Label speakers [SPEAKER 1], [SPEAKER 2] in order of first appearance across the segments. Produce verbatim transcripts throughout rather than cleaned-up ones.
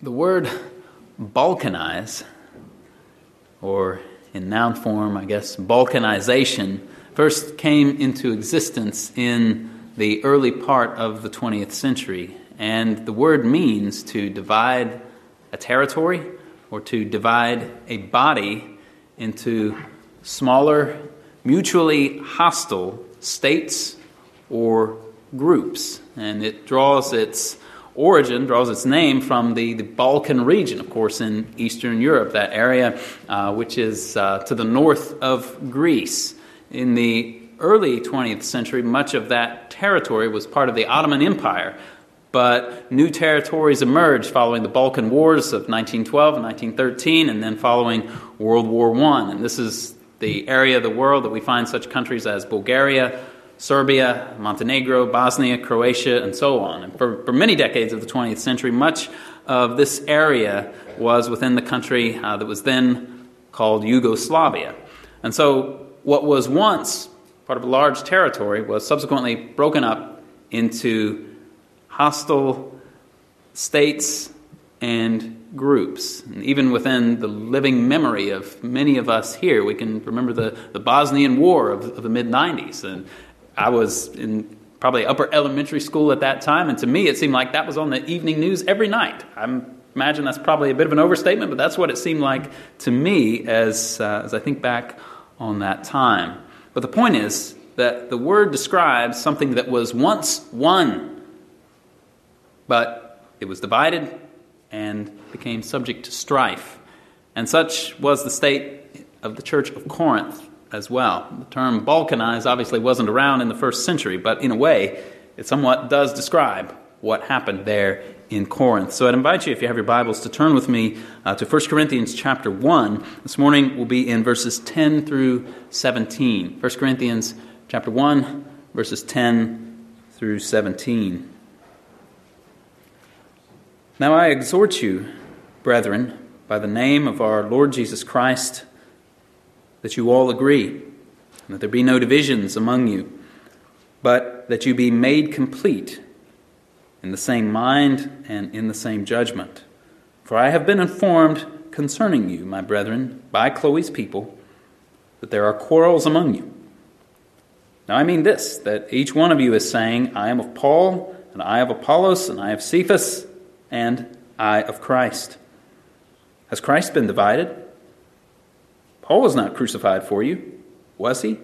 [SPEAKER 1] The word Balkanize, or in noun form, I guess, Balkanization, first came into existence in the early part of the twentieth century. And the word means to divide a territory or to divide a body into smaller, mutually hostile states or groups. And it draws its origin, draws its name from the, the Balkan region, of course, in Eastern Europe, that area uh, which is uh, to the north of Greece. In the early twentieth century, much of that territory was part of the Ottoman Empire, but new territories emerged following the Balkan Wars of nineteen twelve and nineteen thirteen, and then following World War One. And this is the area of the world that we find such countries as Bulgaria, Serbia, Montenegro, Bosnia, Croatia, and so on. And for, for many decades of the twentieth century, much of this area was within the country uh, that was then called Yugoslavia. And so what was once part of a large territory was subsequently broken up into hostile states and groups. And even within the living memory of many of us here, we can remember the, the Bosnian War of, of the mid nineties. And I was in probably upper elementary school at that time, and to me it seemed like that was on the evening news every night. I imagine that's probably a bit of an overstatement, but that's what it seemed like to me as uh, as I think back on that time. But the point is that the word describes something that was once one, but it was divided and became subject to strife. And such was the state of the Church of Corinth as well. The term Balkanize obviously wasn't around in the first century, but in a way, it somewhat does describe what happened there in Corinth. So I'd invite you, if you have your Bibles, to turn with me uh, to First Corinthians chapter one. This morning we'll be in verses ten through seventeen. First Corinthians chapter one, verses ten through seventeen. Now I exhort you, brethren, by the name of our Lord Jesus Christ, that you all agree, and that there be no divisions among you, but that you be made complete in the same mind and in the same judgment. For I have been informed concerning you, my brethren, by Chloe's people, that there are quarrels among you. Now I mean this, that each one of you is saying, I am of Paul, and I of Apollos, and I of Cephas, and I of Christ. Has Christ been divided? Paul was not crucified for you, was he?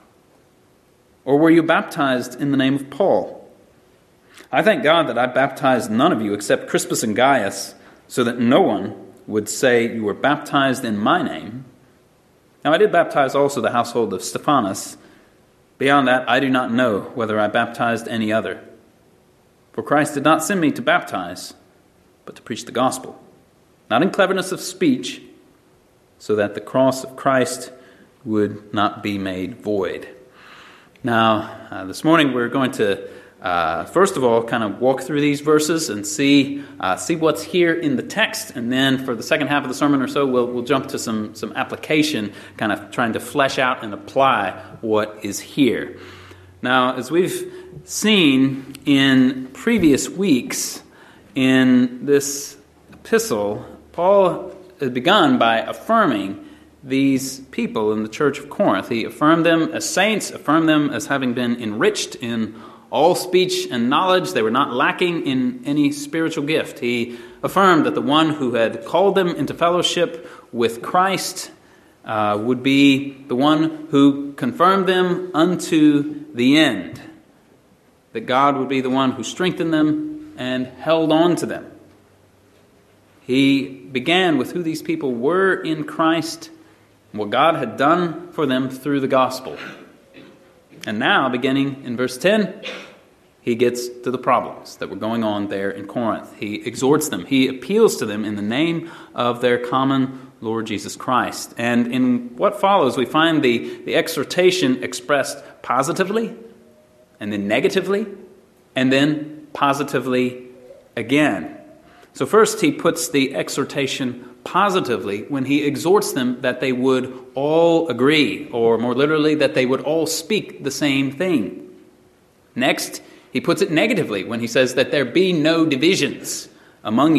[SPEAKER 1] Or were you baptized in the name of Paul? I thank God that I baptized none of you except Crispus and Gaius, so that no one would say you were baptized in my name. Now I did baptize also the household of Stephanas. Beyond that, I do not know whether I baptized any other. For Christ did not send me to baptize, but to preach the gospel, not in cleverness of speech, so that the cross of Christ would not be made void. Now, uh, this morning we're going to, uh, first of all, kind of walk through these verses and see uh, see what's here in the text, and then for the second half of the sermon or so, we'll we'll jump to some some application, kind of trying to flesh out and apply what is here. Now, as we've seen in previous weeks in this epistle, Paul has begun by affirming these people in the church of Corinth. He affirmed them as saints, affirmed them as having been enriched in all speech and knowledge. They were not lacking in any spiritual gift. He affirmed that the one who had called them into fellowship with Christ uh, would be the one who confirmed them unto the end. That God would be the one who strengthened them and held on to them. He began with who these people were in Christ, what God had done for them through the gospel. And now, beginning in verse ten, he gets to the problems that were going on there in Corinth. He exhorts them. He appeals to them in the name of their common Lord Jesus Christ. And in what follows, we find the, the exhortation expressed positively, and then negatively, and then positively again. So first he puts the exhortation positively when he exhorts them that they would all agree, or more literally, that they would all speak the same thing. Next, he puts it negatively when he says that there be no divisions among you,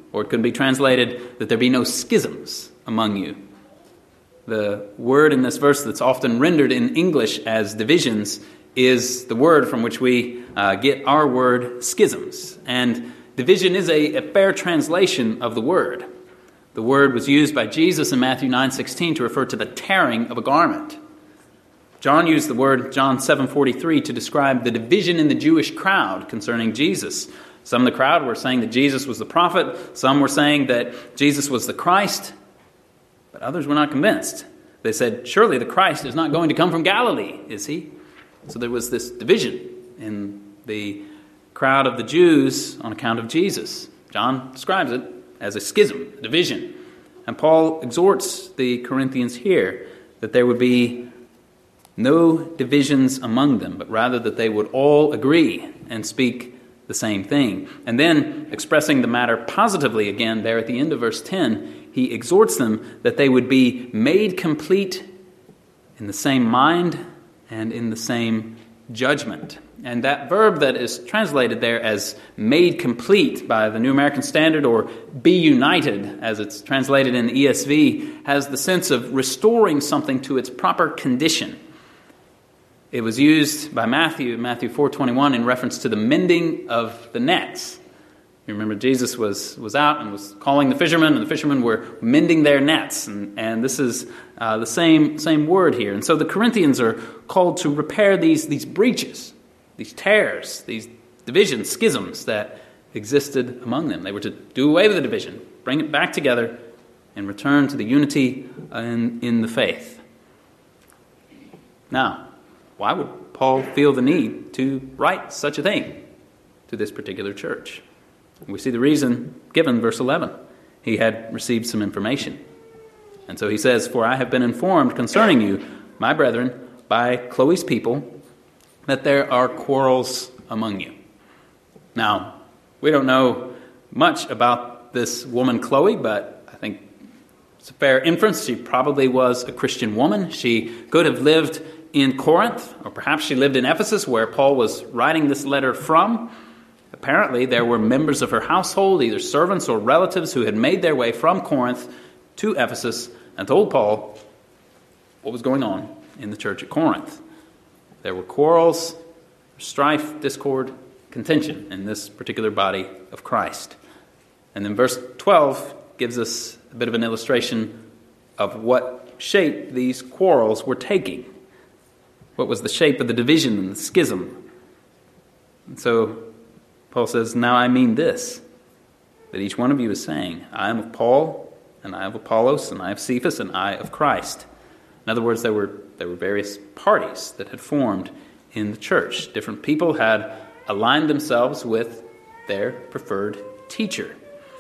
[SPEAKER 1] or it could be translated that there be no schisms among you. The word in this verse that's often rendered in English as divisions is the word from which we uh, get our word schisms. And division is a, a fair translation of the word. The word was used by Jesus in Matthew nine sixteen to refer to the tearing of a garment. John used the word, John seven forty-three, to describe the division in the Jewish crowd concerning Jesus. Some of the crowd were saying that Jesus was the prophet. Some were saying that Jesus was the Christ. But others were not convinced. They said, surely the Christ is not going to come from Galilee, is he? So there was this division in the crowd of the Jews on account of Jesus. John describes it as a schism, a division. And Paul exhorts the Corinthians here that there would be no divisions among them, but rather that they would all agree and speak the same thing. And then, expressing the matter positively again there at the end of verse ten, he exhorts them that they would be made complete in the same mind and in the same judgment. And that verb that is translated there as made complete by the New American Standard, or be united as it's translated in the E S V, has the sense of restoring something to its proper condition. It was used by Matthew, Matthew four twenty-one, in reference to the mending of the nets. You remember Jesus was, was out and was calling the fishermen, and the fishermen were mending their nets. And, and this is uh, the same, same word here. And so the Corinthians are called to repair these, these breaches, these tears, these divisions, schisms that existed among them. They were to do away with the division, bring it back together, and return to the unity in, in the faith. Now, why would Paul feel the need to write such a thing to this particular church? We see the reason given, verse eleven. He had received some information. And so he says, for I have been informed concerning you, my brethren, by Chloe's people, that there are quarrels among you. Now, we don't know much about this woman Chloe, but I think it's a fair inference. She probably was a Christian woman. She could have lived in Corinth, or perhaps she lived in Ephesus, where Paul was writing this letter from. Apparently, there were members of her household, either servants or relatives, who had made their way from Corinth to Ephesus and told Paul what was going on in the church at Corinth. There were quarrels, strife, discord, contention in this particular body of Christ. And then verse twelve gives us a bit of an illustration of what shape these quarrels were taking. What was the shape of the division and the schism? And so Paul says, now I mean this, that each one of you is saying, I am of Paul, and I of Apollos, and I of Cephas, and I of Christ. In other words, there were there were various parties that had formed in the church. Different people had aligned themselves with their preferred teacher.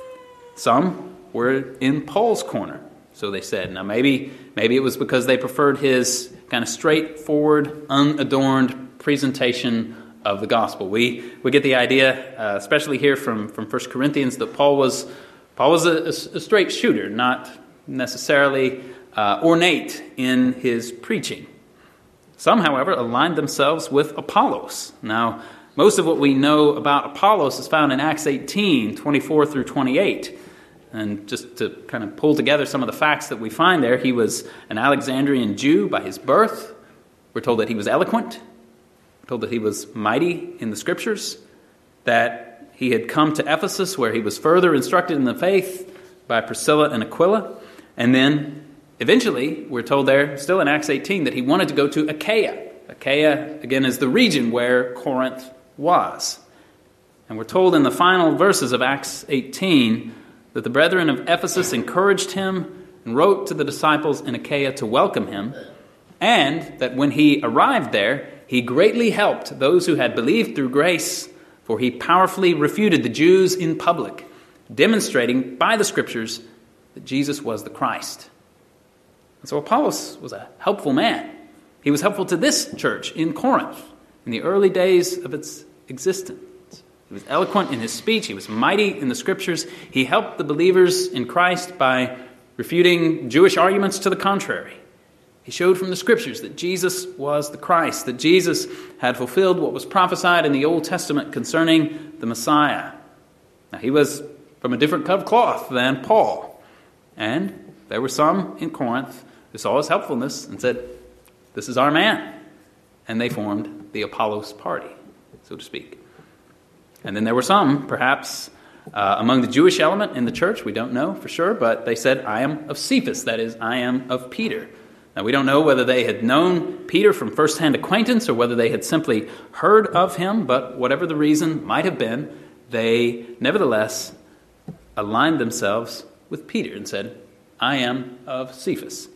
[SPEAKER 1] Some were in Paul's corner, so they said. Now maybe maybe it was because they preferred his kind of straightforward, unadorned presentation of the gospel. We we get the idea, uh, especially here from, from First Corinthians, that Paul was Paul was a, a straight shooter, not necessarily uh, ornate in his preaching. Some, however, aligned themselves with Apollos. Now, most of what we know about Apollos is found in Acts eighteen, twenty-four through twenty-eight. And just to kind of pull together some of the facts that we find there, he was an Alexandrian Jew by his birth. We're told that he was eloquent. We're told that he was mighty in the Scriptures, that he had come to Ephesus where he was further instructed in the faith by Priscilla and Aquila. And then eventually, we're told there, still in Acts eighteen, that he wanted to go to Achaia. Achaia, again, is the region where Corinth was. And we're told in the final verses of Acts eighteen that the brethren of Ephesus encouraged him and wrote to the disciples in Achaia to welcome him, and that when he arrived there, he greatly helped those who had believed through grace, for he powerfully refuted the Jews in public, demonstrating by the Scriptures that Jesus was the Christ. And so Apollos was a helpful man. He was helpful to this church in Corinth in the early days of its existence. He was eloquent in his speech. He was mighty in the Scriptures. He helped the believers in Christ by refuting Jewish arguments to the contrary. He showed from the Scriptures that Jesus was the Christ, that Jesus had fulfilled what was prophesied in the Old Testament concerning the Messiah. Now, he was from a different cut of cloth than Paul. And there were some in Corinth who saw his helpfulness and said, this is our man. And they formed the Apollos party, so to speak. And then there were some, perhaps uh, among the Jewish element in the church, we don't know for sure, but they said, I am of Cephas, that is, I am of Peter. Now, we don't know whether they had known Peter from first-hand acquaintance or whether they had simply heard of him, but whatever the reason might have been, they nevertheless aligned themselves with Peter and said, I am of Cephas.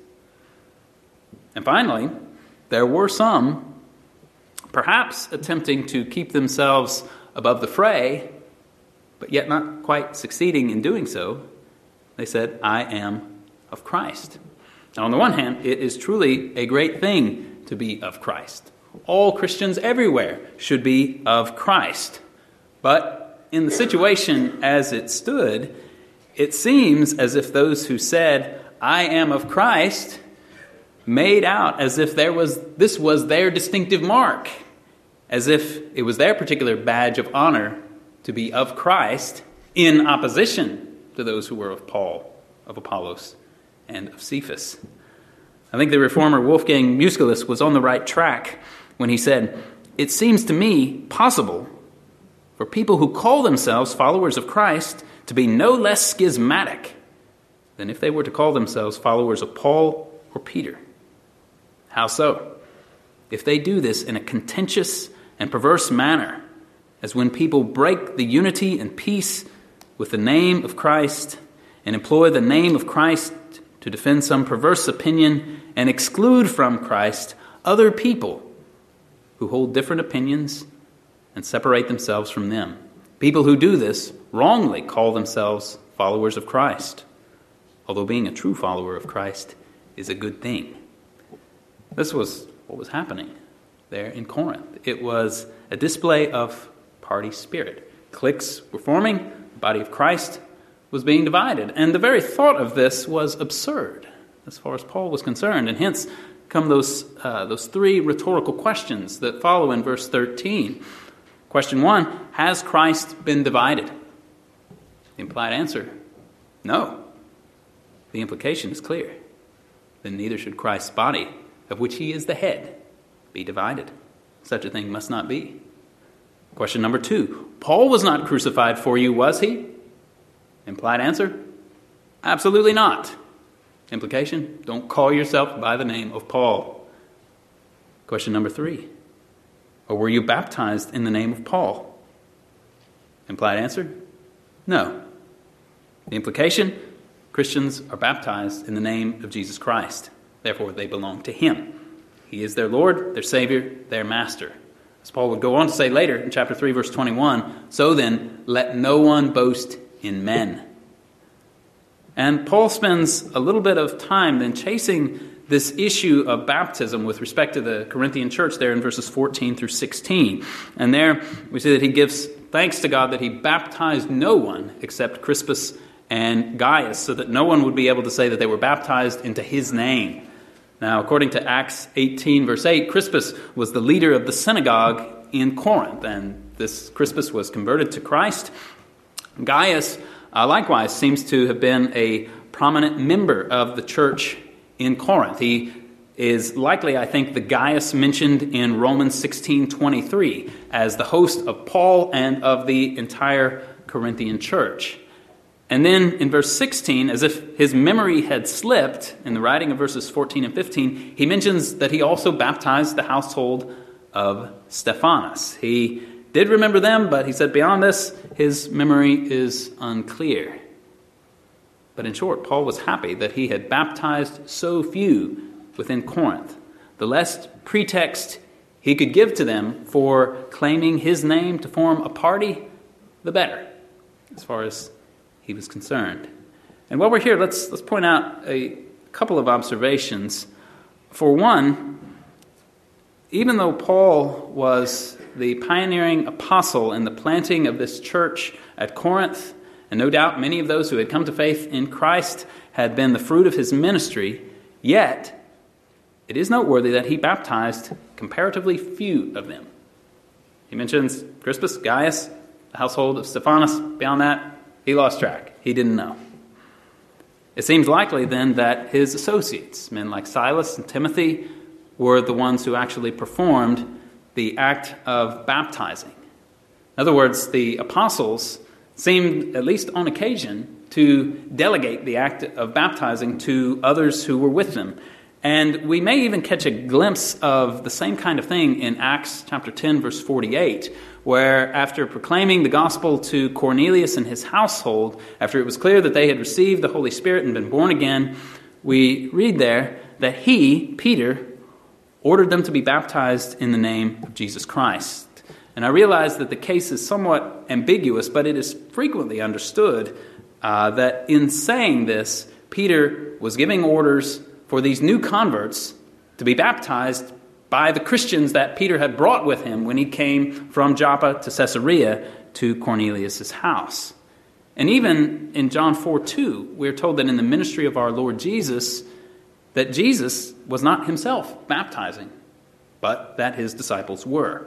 [SPEAKER 1] And finally, there were some, perhaps attempting to keep themselves above the fray, but yet not quite succeeding in doing so. They said, I am of Christ. Now, on the one hand, it is truly a great thing to be of Christ. All Christians everywhere should be of Christ. But in the situation as it stood, it seems as if those who said, I am of Christ, made out as if there was this was their distinctive mark, as if it was their particular badge of honor to be of Christ in opposition to those who were of Paul, of Apollos, and of Cephas. I think the reformer Wolfgang Musculus was on the right track when he said, it seems to me possible for people who call themselves followers of Christ to be no less schismatic than if they were to call themselves followers of Paul or Peter. How so? If they do this in a contentious and perverse manner, as when people break the unity and peace with the name of Christ and employ the name of Christ to defend some perverse opinion and exclude from Christ other people who hold different opinions and separate themselves from them. People who do this wrongly call themselves followers of Christ, although being a true follower of Christ is a good thing. This was what was happening there in Corinth. It was a display of party spirit. Cliques were forming, the body of Christ was being divided. And the very thought of this was absurd as far as Paul was concerned. And hence come those uh, those three rhetorical questions that follow in verse thirteen. Question one, has Christ been divided? The implied answer, no. The implication is clear. Then neither should Christ's body, of which he is the head, be divided. Such a thing must not be. Question number two, Paul was not crucified for you, was he? Implied answer, absolutely not. Implication, don't call yourself by the name of Paul. Question number three, or were you baptized in the name of Paul? Implied answer, no. The implication, Christians are baptized in the name of Jesus Christ. Therefore, they belong to him. He is their Lord, their Savior, their Master. As Paul would go on to say later in chapter three, verse twenty-one, so then, let no one boast in men. And Paul spends a little bit of time then chasing this issue of baptism with respect to the Corinthian church there in verses fourteen through sixteen. And there we see that he gives thanks to God that he baptized no one except Crispus and Gaius, so that no one would be able to say that they were baptized into his name. Now, according to Acts eighteen, verse eight, Crispus was the leader of the synagogue in Corinth, and this Crispus was converted to Christ. Gaius, uh, likewise, seems to have been a prominent member of the church in Corinth. He is likely, I think, the Gaius mentioned in Romans sixteen twenty-three as the host of Paul and of the entire Corinthian church. And then in verse sixteen, as if his memory had slipped in the writing of verses fourteen and fifteen, he mentions that he also baptized the household of Stephanas. He did remember them, but he said beyond this, his memory is unclear. But in short, Paul was happy that he had baptized so few within Corinth. The less pretext he could give to them for claiming his name to form a party, the better, as far as he was concerned. And while we're here, let's let's point out a couple of observations. For one, even though Paul was the pioneering apostle in the planting of this church at Corinth, and no doubt many of those who had come to faith in Christ had been the fruit of his ministry, yet it is noteworthy that he baptized comparatively few of them. He mentions Crispus, Gaius, the household of Stephanas. Beyond that, He lost track. He didn't know. It seems likely then that his associates, men like Silas and Timothy, were the ones who actually performed the act of baptizing. In other words, the apostles seemed, at least on occasion, to delegate the act of baptizing to others who were with them. And we may even catch a glimpse of the same kind of thing in Acts chapter ten, verse forty-eight, where after proclaiming the gospel to Cornelius and his household, after it was clear that they had received the Holy Spirit and been born again, we read there that he, Peter, ordered them to be baptized in the name of Jesus Christ. And I realize that the case is somewhat ambiguous, but it is frequently understood uh, that in saying this, Peter was giving orders for these new converts to be baptized by the Christians that Peter had brought with him when he came from Joppa to Caesarea to Cornelius' house. And even in John four two, we're told that in the ministry of our Lord Jesus, that Jesus was not himself baptizing, but that his disciples were.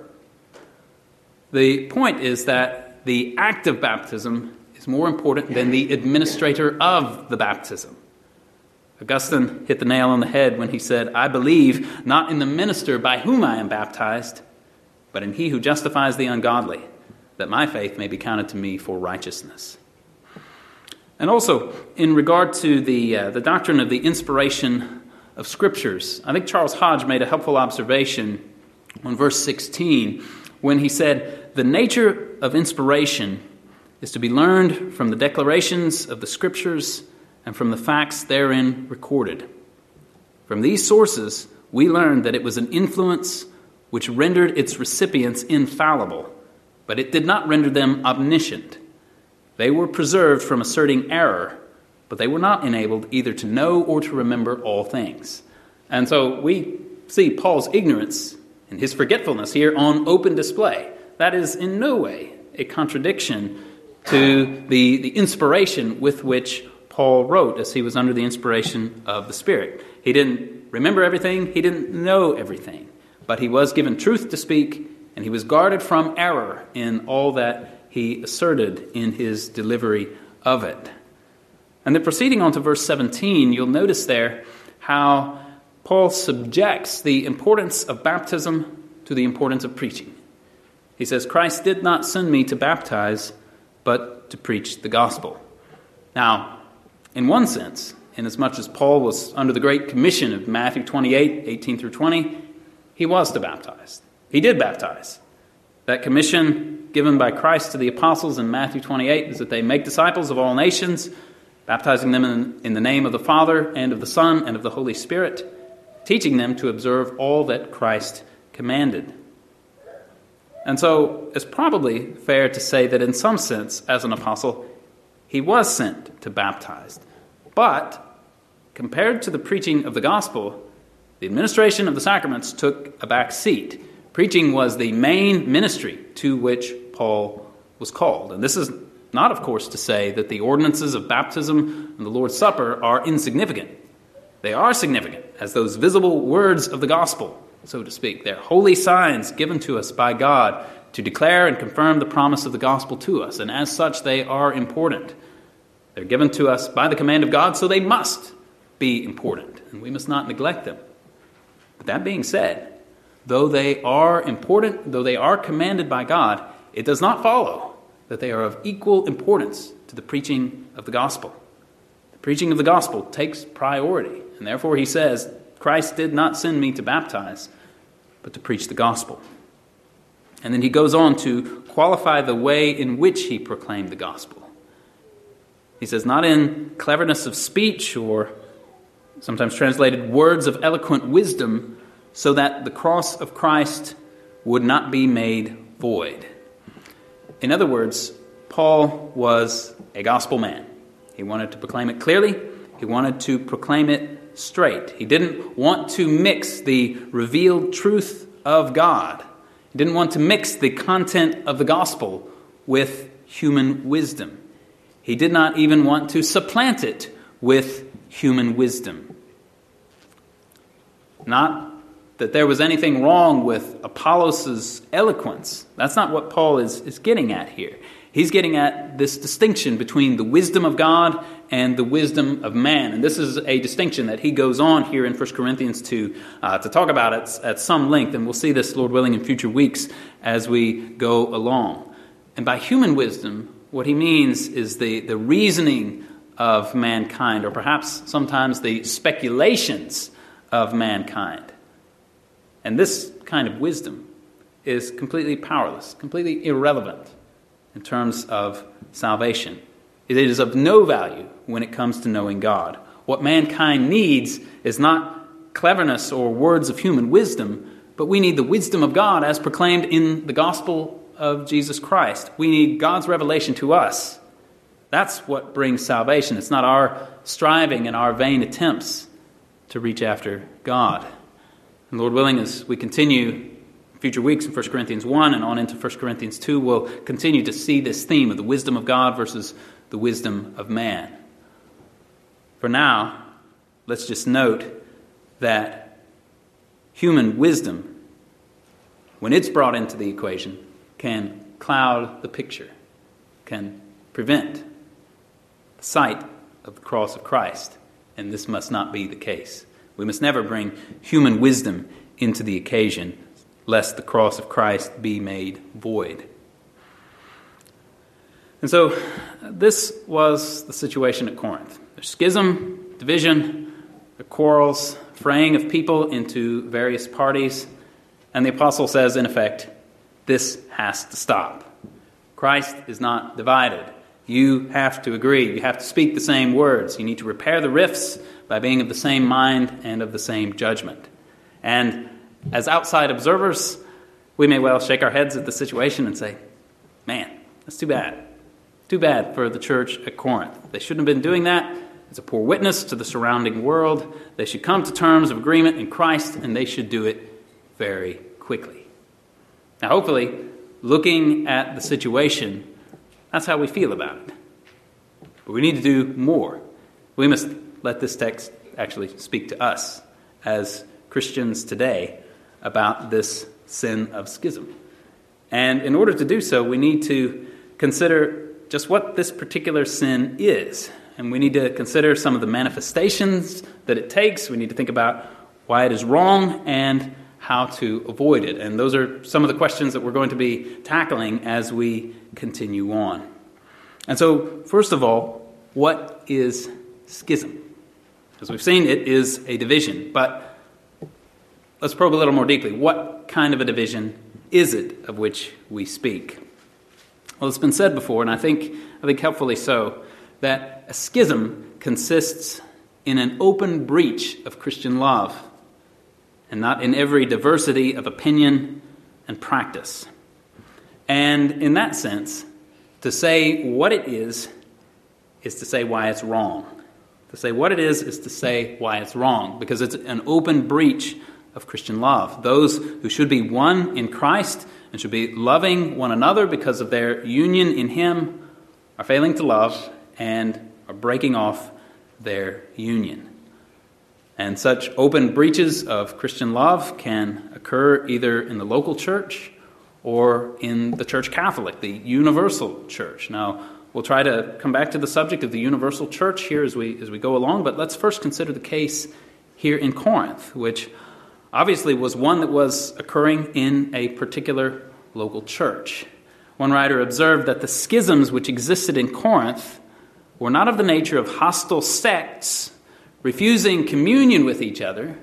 [SPEAKER 1] The point is that the act of baptism is more important than the administrator of the baptism. Augustine hit the nail on the head when he said, "I believe not in the minister by whom I am baptized, but in he who justifies the ungodly, that my faith may be counted to me for righteousness." And also, in regard to the uh, the doctrine of the inspiration of Scriptures, I think Charles Hodge made a helpful observation on verse sixteen when he said, "The nature of inspiration is to be learned from the declarations of the Scriptures and from the facts therein recorded. From these sources, we learn that it was an influence which rendered its recipients infallible, but it did not render them omniscient. They were preserved from asserting error, but they were not enabled either to know or to remember all things." And so we see Paul's ignorance and his forgetfulness here on open display. That is in no way a contradiction to the, the inspiration with which Paul wrote as he was under the inspiration of the Spirit. He didn't remember everything, he didn't know everything, but he was given truth to speak, and he was guarded from error in all that he asserted in his delivery of it. And then proceeding on to verse seventeen, you'll notice there how Paul subjects the importance of baptism to the importance of preaching. He says, "Christ did not send me to baptize, but to preach the gospel." Now, in one sense, inasmuch as Paul was under the Great Commission of Matthew twenty-eight, eighteen through twenty, he was to baptize. He did baptize. That commission given by Christ to the apostles in Matthew twenty-eight is that they make disciples of all nations, baptizing them in, in the name of the Father and of the Son and of the Holy Spirit, teaching them to observe all that Christ commanded. And so it's probably fair to say that in some sense, as an apostle, he was sent to baptize. But compared to the preaching of the gospel, the administration of the sacraments took a back seat. Preaching was the main ministry to which Paul was called. And this is not, of course, to say that the ordinances of baptism and the Lord's Supper are insignificant. They are significant as those visible words of the gospel, so to speak. They're holy signs given to us by God to declare and confirm the promise of the gospel to us. And as such, they are important. They're given to us by the command of God, so they must be important, and we must not neglect them. But that being said, though they are important, though they are commanded by God, it does not follow that they are of equal importance to the preaching of the gospel. The preaching of the gospel takes priority, and therefore he says, "Christ did not send me to baptize, but to preach the gospel." And then he goes on to qualify the way in which he proclaimed the gospel. He says, not in cleverness of speech or sometimes translated words of eloquent wisdom, so that the cross of Christ would not be made void. In other words, Paul was a gospel man. He wanted to proclaim it clearly. He wanted to proclaim it straight. He didn't want to mix the revealed truth of God. He didn't want to mix the content of the gospel with human wisdom. He did not even want to supplant it with human wisdom. Not that there was anything wrong with Apollos' eloquence. That's not what Paul is, is getting at here. He's getting at this distinction between the wisdom of God and the wisdom of man. And this is a distinction that he goes on here in First Corinthians two uh, to talk about it at some length. And we'll see this, Lord willing, in future weeks as we go along. And by human wisdom, what he means is the, the reasoning of mankind, or perhaps sometimes the speculations of mankind. And this kind of wisdom is completely powerless, completely irrelevant in terms of salvation. It is of no value when it comes to knowing God. What mankind needs is not cleverness or words of human wisdom, but we need the wisdom of God as proclaimed in the gospel of Jesus Christ. We need God's revelation to us. That's what brings salvation. It's not our striving and our vain attempts to reach after God. And Lord willing, as we continue future weeks in First Corinthians one and on into First Corinthians two, we'll continue to see this theme of the wisdom of God versus the wisdom of man. For now, let's just note that human wisdom, when it's brought into the equation, can cloud the picture, can prevent the sight of the cross of Christ. And this must not be the case. We must never bring human wisdom into the occasion, lest the cross of Christ be made void. And so this was the situation at Corinth. There's schism, division, the quarrels, fraying of people into various parties. And the apostle says, in effect, this has to stop. Christ is not divided. You have to agree. You have to speak the same words. You need to repair the rifts by being of the same mind and of the same judgment. And as outside observers, we may well shake our heads at the situation and say, man, that's too bad. Too bad for the church at Corinth. They shouldn't have been doing that. It's a poor witness to the surrounding world. They should come to terms of agreement in Christ, and they should do it very quickly. Now, hopefully, looking at the situation, that's how we feel about it. But we need to do more. We must let this text actually speak to us as Christians today about this sin of schism. And in order to do so, we need to consider just what this particular sin is. And we need to consider some of the manifestations that it takes. We need to think about why it is wrong and how to avoid it. And those are some of the questions that we're going to be tackling as we continue on. And so, first of all, what is schism? As we've seen, it is a division. But let's probe a little more deeply. What kind of a division is it of which we speak? Well, it's been said before, and I think I think helpfully so, that a schism consists in an open breach of Christian love, and not in every diversity of opinion and practice. And in that sense, to say what it is, is to say why it's wrong. To say what it is, is to say why it's wrong, because it's an open breach of Christian love. Those who should be one in Christ and should be loving one another because of their union in Him are failing to love and are breaking off their union. And such open breaches of Christian love can occur either in the local church or in the Church Catholic, the universal church. Now, we'll try to come back to the subject of the universal church here as we as we go along, but let's first consider the case here in Corinth, which obviously was one that was occurring in a particular local church. One writer observed that the schisms which existed in Corinth were not of the nature of hostile sects refusing communion with each other,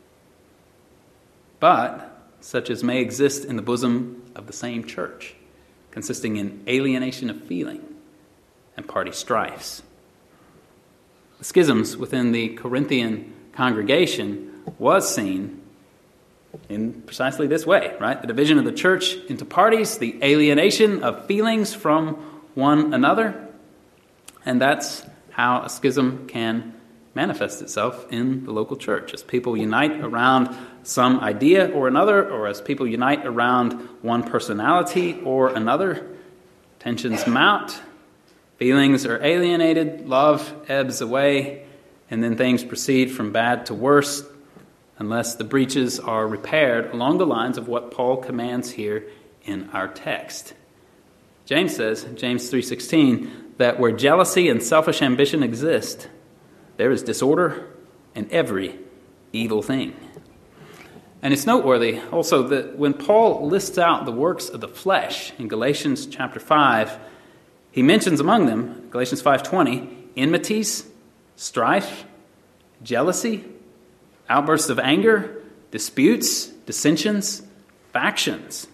[SPEAKER 1] but such as may exist in the bosom of the same church, consisting in alienation of feeling and party strifes. The schisms within the Corinthian congregation was seen in precisely this way, right? The division of the church into parties, the alienation of feelings from one another, and that's how a schism can manifest itself in the local church, as people unite around some idea or another, or as people unite around one personality or another. Tensions mount, feelings are alienated, love ebbs away, and then things proceed from bad to worse unless the breaches are repaired along the lines of what Paul commands here in our text. James says, James three sixteen, that where jealousy and selfish ambition exist, there is disorder and every evil thing. And it's noteworthy also that when Paul lists out the works of the flesh in Galatians chapter five, he mentions among them, Galatians five twenty, enmities, strife, jealousy, outbursts of anger, disputes, dissensions, factions.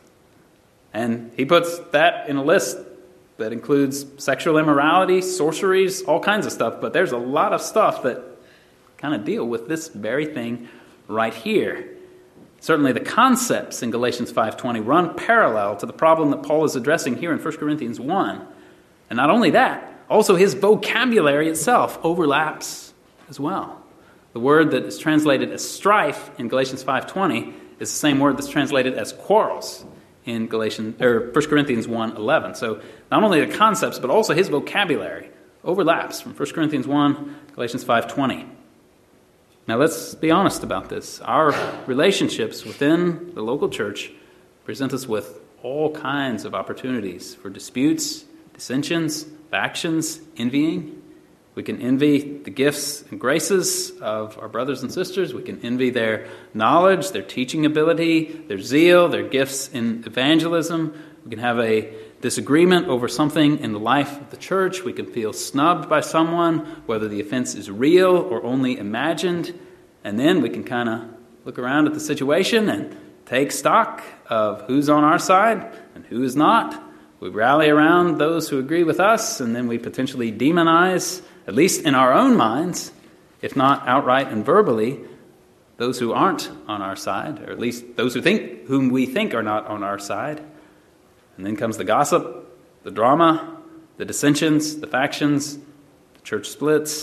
[SPEAKER 1] And he puts that in a list that includes sexual immorality, sorceries, all kinds of stuff. But there's a lot of stuff that kind of deal with this very thing right here. Certainly the concepts in Galatians five twenty run parallel to the problem that Paul is addressing here in First Corinthians one. And not only that, also his vocabulary itself overlaps as well. The word that is translated as strife in Galatians five twenty is the same word that's translated as quarrels in Galatians or First Corinthians one eleven. So not only the concepts, but also his vocabulary overlaps from First Corinthians one, Galatians five twenty. Now let's be honest about this. Our relationships within the local church present us with all kinds of opportunities for disputes, dissensions, factions, envying. We can envy the gifts and graces of our brothers and sisters. We can envy their knowledge, their teaching ability, their zeal, their gifts in evangelism. We can have a disagreement over something in the life of the church. We can feel snubbed by someone, whether the offense is real or only imagined. And then we can kind of look around at the situation and take stock of who's on our side and who is not. We rally around those who agree with us, and then we potentially demonize, at least in our own minds, if not outright and verbally, those who aren't on our side, or at least those who think whom we think are not on our side. And then comes the gossip, the drama, the dissensions, the factions, the church splits.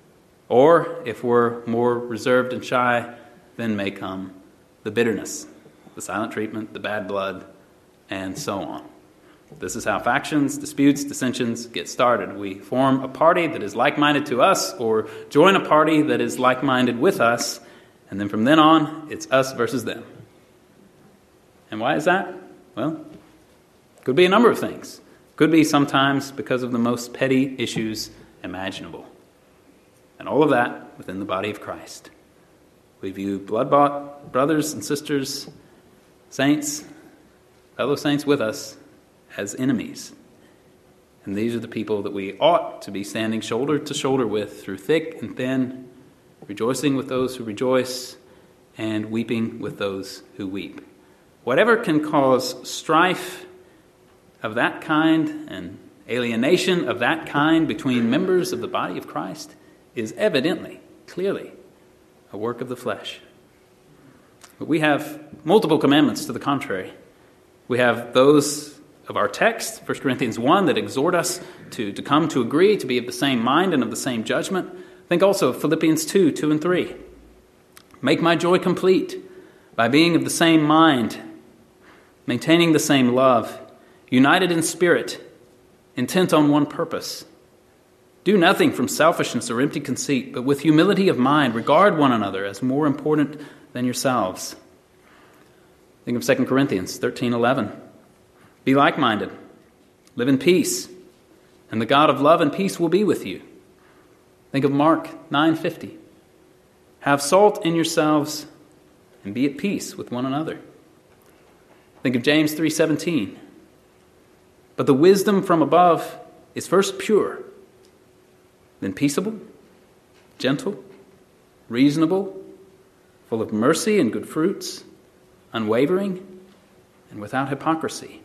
[SPEAKER 1] Or, if we're more reserved and shy, then may come the bitterness, the silent treatment, the bad blood, and so on. This is how factions, disputes, dissensions get started. We form a party that is like-minded to us, or join a party that is like-minded with us, and then from then on, it's us versus them. And why is that? Well, could be a number of things. Could be sometimes because of the most petty issues imaginable. And all of that within the body of Christ. We view blood-bought brothers and sisters, saints, fellow saints with us, as enemies. And these are the people that we ought to be standing shoulder to shoulder with through thick and thin, rejoicing with those who rejoice, and weeping with those who weep. Whatever can cause strife of that kind and alienation of that kind between members of the body of Christ is evidently, clearly, a work of the flesh. But we have multiple commandments to the contrary. We have those of our text, First Corinthians one, that exhort us to, to come to agree, to be of the same mind and of the same judgment. Think also of Philippians two, two and three. Make my joy complete by being of the same mind, maintaining the same love, united in spirit, intent on one purpose. Do nothing from selfishness or empty conceit, but with humility of mind, regard one another as more important than yourselves. Think of Second Corinthians thirteen eleven. Be like-minded, live in peace, and the God of love and peace will be with you. Think of Mark nine fifty. Have salt in yourselves and be at peace with one another. Think of James three seventeen. But the wisdom from above is first pure, then peaceable, gentle, reasonable, full of mercy and good fruits, unwavering, and without hypocrisy.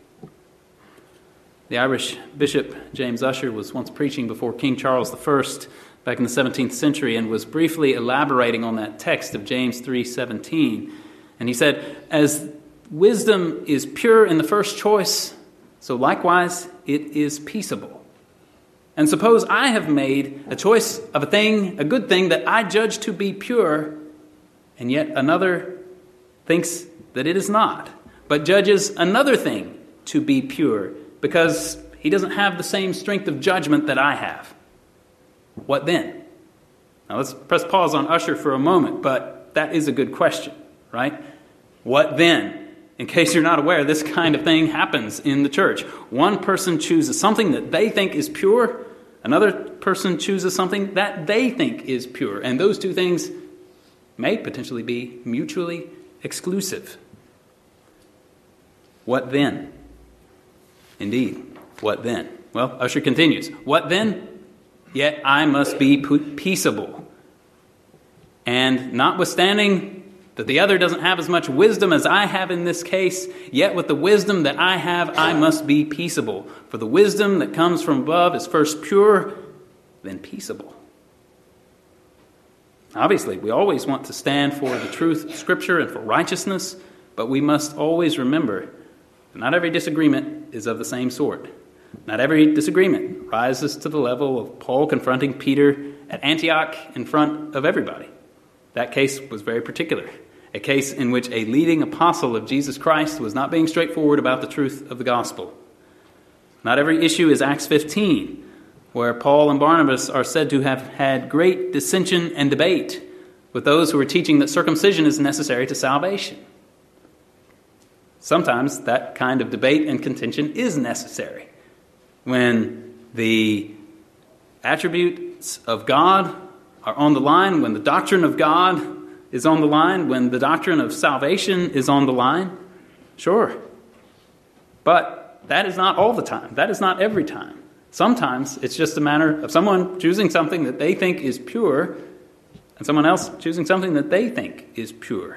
[SPEAKER 1] The Irish Bishop James Ussher was once preaching before King Charles the First back in the seventeenth century and was briefly elaborating on that text of James three seventeen. And he said, as wisdom is pure in the first choice, so likewise it is peaceable. And suppose I have made a choice of a thing, a good thing that I judge to be pure, and yet another thinks that it is not, but judges another thing to be pure because he doesn't have the same strength of judgment that I have. What then? Now let's press pause on Ussher for a moment, but that is a good question, right? What then? in case you're not aware, this kind of thing happens in the church. One person chooses something that they think is pure. Another person chooses something that they think is pure. And those two things may potentially be mutually exclusive. What then? Indeed, what then? Well, Usher continues. What then? Yet I must be peaceable. And notwithstanding that the other doesn't have as much wisdom as I have in this case, yet with the wisdom that I have, I must be peaceable. For the wisdom that comes from above is first pure, then peaceable. Obviously, we always want to stand for the truth of Scripture and for righteousness, but we must always remember that not every disagreement is of the same sort. Not every disagreement rises to the level of Paul confronting Peter at Antioch in front of everybody. That case was very particular. A case in which a leading apostle of Jesus Christ was not being straightforward about the truth of the gospel. Not every issue is Acts fifteen, where Paul and Barnabas are said to have had great dissension and debate with those who are teaching that circumcision is necessary to salvation. Sometimes that kind of debate and contention is necessary when the attributes of God are on the line, when the doctrine of God is on the line, when the doctrine of salvation is on the line. Sure. But that is not all the time. That is not every time. Sometimes it's just a matter of someone choosing something that they think is pure and someone else choosing something that they think is pure.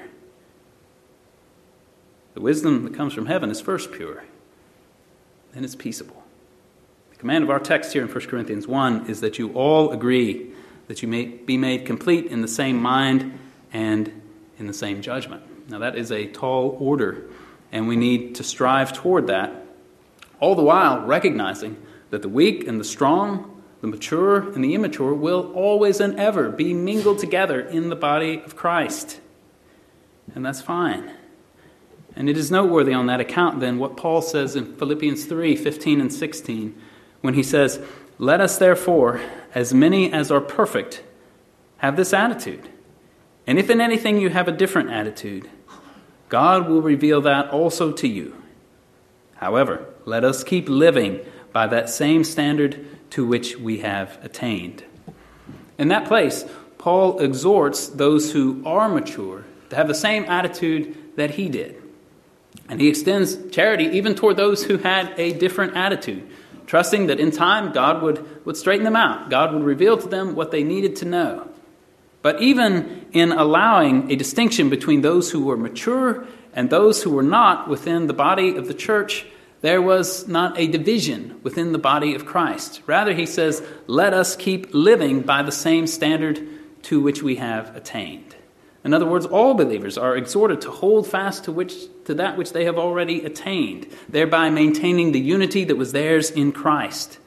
[SPEAKER 1] The wisdom that comes from heaven is first pure, then it's peaceable. The command of our text here in First Corinthians one is that you all agree that you may be made complete in the same mind and in the same judgment. Now that is a tall order, and we need to strive toward that, all the while recognizing that the weak and the strong, the mature and the immature will always and ever be mingled together in the body of Christ. And that's fine. And it is noteworthy on that account then what Paul says in Philippians three, fifteen and sixteen, when he says, "Let us therefore, as many as are perfect, have this attitude. And if in anything you have a different attitude, God will reveal that also to you. However, let us keep living by that same standard to which we have attained." In that place, Paul exhorts those who are mature to have the same attitude that he did. And he extends charity even toward those who had a different attitude, trusting that in time God would, would straighten them out. God would reveal to them what they needed to know. But even in allowing a distinction between those who were mature and those who were not within the body of the church, there was not a division within the body of Christ. Rather, he says, let us keep living by the same standard to which we have attained. In other words, all believers are exhorted to hold fast to which to that which they have already attained, thereby maintaining the unity that was theirs in Christ.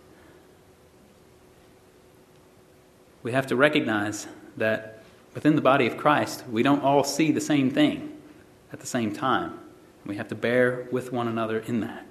[SPEAKER 1] We have to recognize that within the body of Christ, we don't all see the same thing at the same time. We have to bear with one another in that.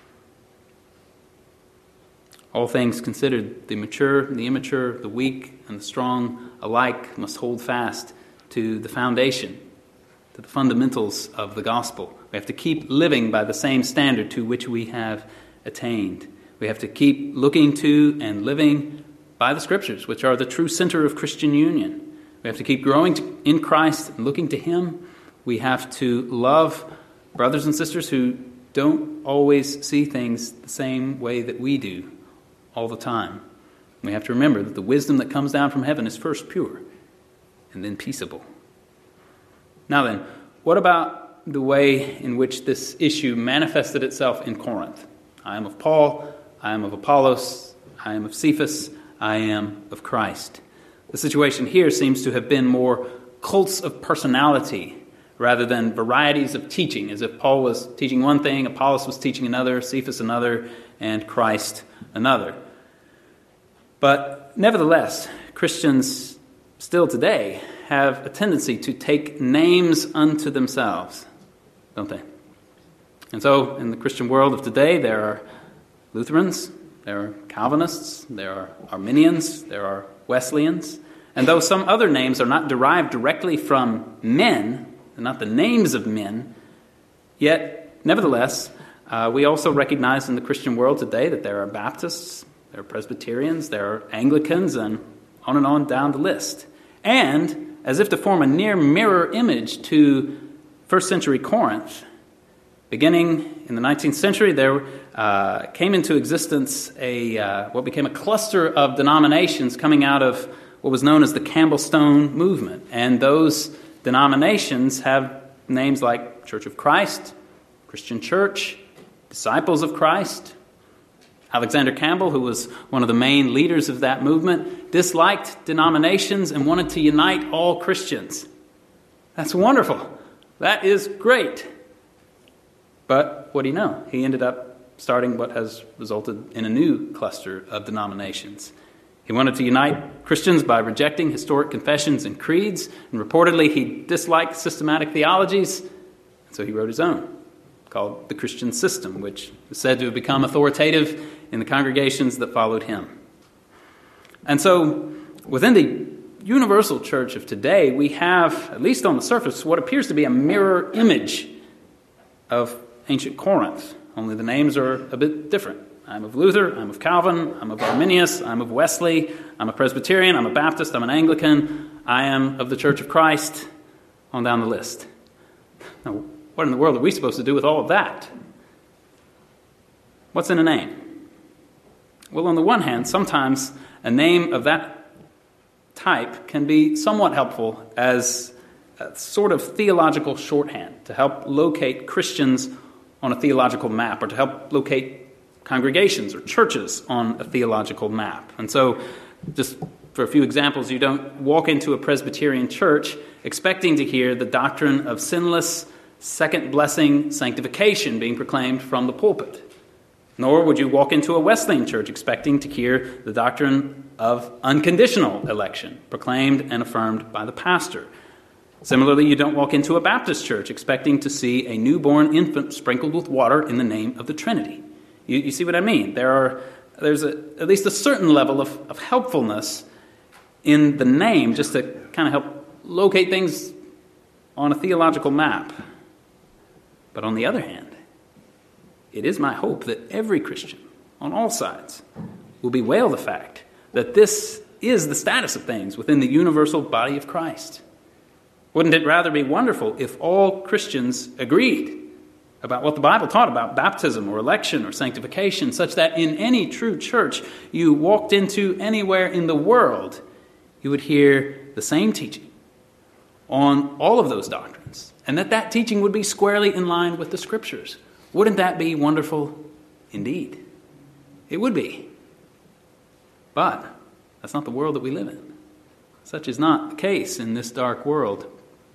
[SPEAKER 1] All things considered, the mature, the immature, the weak, and the strong alike must hold fast to the foundation, to the fundamentals of the gospel. We have to keep living by the same standard to which we have attained. We have to keep looking to and living by the Scriptures, which are the true center of Christian union. We have to keep growing in Christ and looking to Him. We have to love brothers and sisters who don't always see things the same way that we do all the time. We have to remember that the wisdom that comes down from heaven is first pure and then peaceable. Now then, what about the way in which this issue manifested itself in Corinth? I am of Paul, I am of Apollos, I am of Cephas, I am of Christ. The situation here seems to have been more cults of personality rather than varieties of teaching, as if Paul was teaching one thing, Apollos was teaching another, Cephas another, and Christ another. But nevertheless, Christians still today have a tendency to take names unto themselves, don't they? And so in the Christian world of today, there are Lutherans, there are Calvinists, there are Arminians, there are Wesleyans. And though some other names are not derived directly from men, they're not the names of men, Yet, nevertheless, uh, we also recognize in the Christian world today that there are Baptists, there are Presbyterians, there are Anglicans, and on and on down the list. And, as if to form a near mirror image to first century Corinth, beginning in the nineteenth century, there uh, came into existence a uh, what became a cluster of denominations coming out of what was known as the Campbell-Stone movement. And those denominations have names like Church of Christ, Christian Church, Disciples of Christ. Alexander Campbell, who was one of the main leaders of that movement, disliked denominations and wanted to unite all Christians. That's wonderful. That is great. But what do you know? He ended up starting what has resulted in a new cluster of denominations. He wanted to unite Christians by rejecting historic confessions and creeds, and reportedly he disliked systematic theologies, and so he wrote his own, called The Christian System, which is said to have become authoritative in the congregations that followed him. And so, within the universal church of today, we have, at least on the surface, what appears to be a mirror image of ancient Corinth, only the names are a bit different. I'm of Luther, I'm of Calvin, I'm of Arminius, I'm of Wesley, I'm a Presbyterian, I'm a Baptist, I'm an Anglican, I am of the Church of Christ, on down the list. Now, what in the world are we supposed to do with all of that? What's in a name? Well, on the one hand, sometimes a name of that type can be somewhat helpful as a sort of theological shorthand to help locate Christians on a theological map, or to help locate congregations or churches on a theological map. And so, just for a few examples, you don't walk into a Presbyterian church expecting to hear the doctrine of sinless second blessing sanctification being proclaimed from the pulpit. Nor would you walk into a Wesleyan church expecting to hear the doctrine of unconditional election proclaimed and affirmed by the pastor. Similarly, you don't walk into a Baptist church expecting to see a newborn infant sprinkled with water in the name of the Trinity. You, you see what I mean? There are there's a, at least a certain level of, of helpfulness in the name just to kind of help locate things on a theological map. But on the other hand, it is my hope that every Christian on all sides will bewail the fact that this is the status of things within the universal body of Christ. Wouldn't it rather be wonderful if all Christians agreed about what the Bible taught about baptism or election or sanctification, such that in any true church you walked into anywhere in the world, you would hear the same teaching on all of those doctrines, and that that teaching would be squarely in line with the Scriptures? Wouldn't that be wonderful indeed? It would be. But that's not the world that we live in. Such is not the case in this dark world.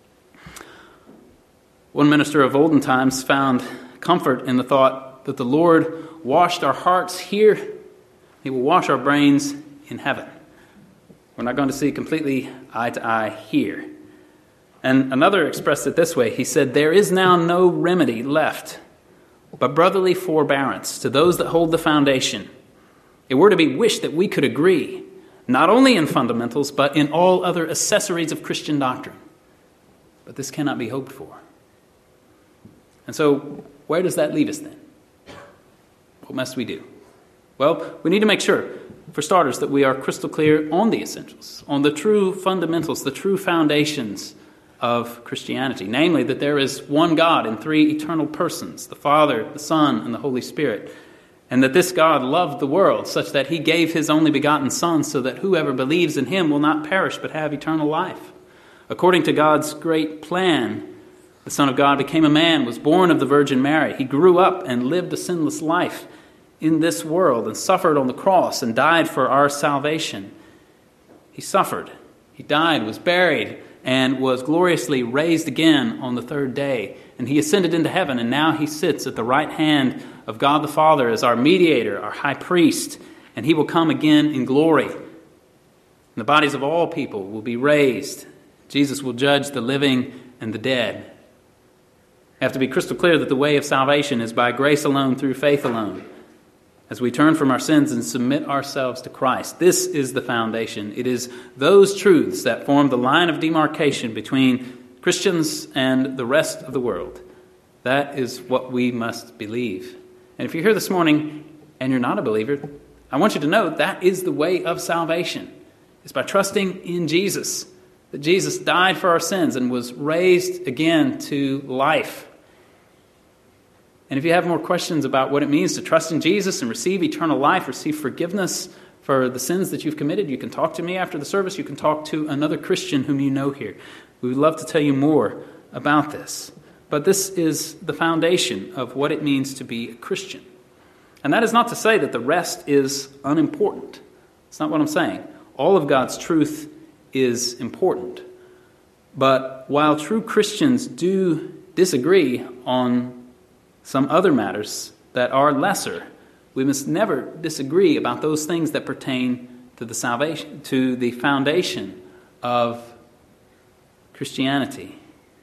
[SPEAKER 1] One minister of olden times found comfort in the thought that the Lord washed our hearts here. He will wash our brains in heaven. We're not going to see completely eye to eye here. And another expressed it this way. He said, "There is now no remedy left but brotherly forbearance to those that hold the foundation. It were to be wished that we could agree, not only in fundamentals, but in all other accessories of Christian doctrine. But this cannot be hoped for." And so, where does that leave us then? What must we do? Well, we need to make sure, for starters, that we are crystal clear on the essentials, on the true fundamentals, the true foundations of Christianity. Namely, that there is one God in three eternal persons, the Father, the Son, and the Holy Spirit. And that this God loved the world such that he gave his only begotten Son so that whoever believes in him will not perish but have eternal life. According to God's great plan, the Son of God became a man, was born of the Virgin Mary. He grew up and lived a sinless life in this world and suffered on the cross and died for our salvation. He suffered, he died, was buried, and was gloriously raised again on the third day. And he ascended into heaven, and now he sits at the right hand of God the Father as our mediator, our high priest, and he will come again in glory. And the bodies of all people will be raised. Jesus will judge the living and the dead. We have to be crystal clear that the way of salvation is by grace alone, through faith alone. As we turn from our sins and submit ourselves to Christ, this is the foundation. It is those truths that form the line of demarcation between Christians and the rest of the world. That is what we must believe. And if you're here this morning and you're not a believer, I want you to know that is the way of salvation. It's by trusting in Jesus, that Jesus died for our sins and was raised again to life. And if you have more questions about what it means to trust in Jesus and receive eternal life, receive forgiveness for the sins that you've committed, you can talk to me after the service. You can talk to another Christian whom you know here. We would love to tell you more about this. But this is the foundation of what it means to be a Christian. And that is not to say that the rest is unimportant. It's not what I'm saying. All of God's truth is important. But while true Christians do disagree on some other matters that are lesser, we must never disagree about those things that pertain to the salvation, to the foundation of Christianity.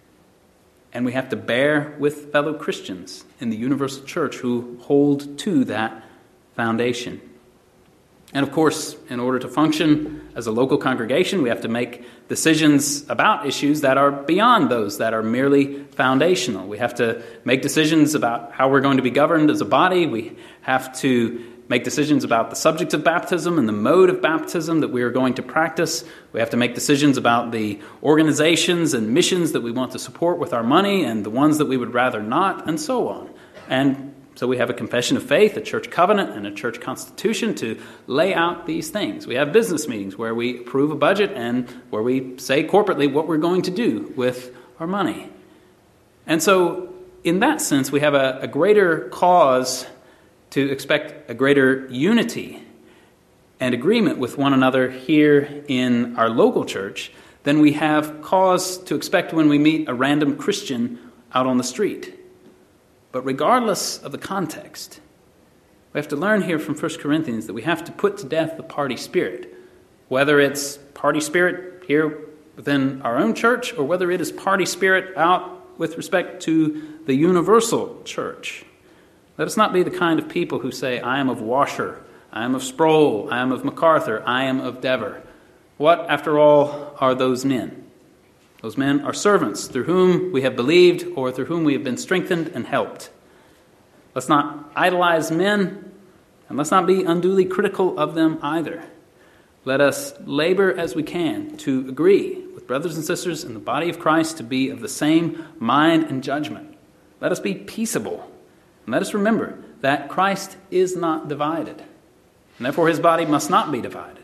[SPEAKER 1] And we have to bear with fellow Christians in the universal church who hold to that foundation. And of course, in order to function as a local congregation, we have to make decisions about issues that are beyond those that are merely foundational. We have to make decisions about how we're going to be governed as a body. We have to make decisions about the subject of baptism and the mode of baptism that we are going to practice. We have to make decisions about the organizations and missions that we want to support with our money and the ones that we would rather not, and so on. And so we have a confession of faith, a church covenant, and a church constitution to lay out these things. We have business meetings where we approve a budget and where we say corporately what we're going to do with our money. And so in that sense, we have a, a greater cause to expect a greater unity and agreement with one another here in our local church than we have cause to expect when we meet a random Christian out on the street. But regardless of the context, we have to learn here from First Corinthians that we have to put to death the party spirit, whether it's party spirit here within our own church or whether it is party spirit out with respect to the universal church. Let us not be the kind of people who say, I am of Washer, I am of Sproul, I am of MacArthur, I am of Dever. What, after all, are those men? Those men are servants through whom we have believed or through whom we have been strengthened and helped. Let's not idolize men, and let's not be unduly critical of them either. Let us labor as we can to agree with brothers and sisters in the body of Christ to be of the same mind and judgment. Let us be peaceable, and let us remember that Christ is not divided, and therefore his body must not be divided.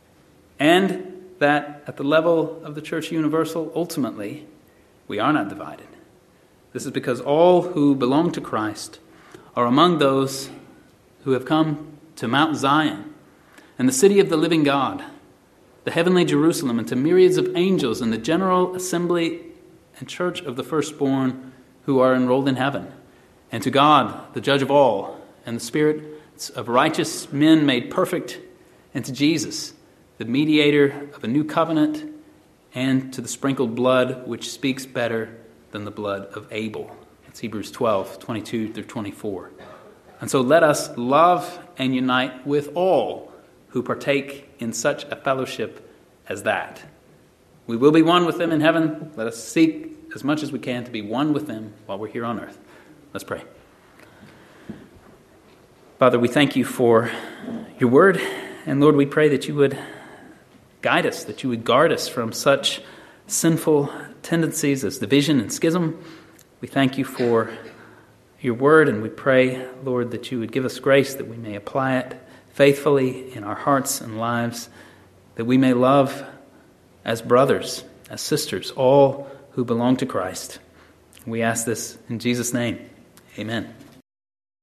[SPEAKER 1] And that at the level of the Church Universal, ultimately, we are not divided. This is because all who belong to Christ are among those who have come to Mount Zion and the city of the living God, the heavenly Jerusalem, and to myriads of angels in the general assembly and church of the firstborn who are enrolled in heaven, and to God, the judge of all, and the spirits of righteous men made perfect, and to Jesus, the mediator of a new covenant, and to the sprinkled blood which speaks better than the blood of Abel. It's Hebrews twelve, twenty-two through twenty-four. And so let us love and unite with all who partake in such a fellowship as that. We will be one with them in heaven. Let us seek as much as we can to be one with them while we're here on earth. Let's pray. Father, we thank you for your word. And Lord, we pray that you would guide us, that you would guard us from such sinful tendencies as division and schism. We thank you for your word, and we pray, Lord, that you would give us grace that we may apply it faithfully in our hearts and lives, that we may love as brothers, as sisters, all who belong to Christ. We ask this in Jesus' name. Amen.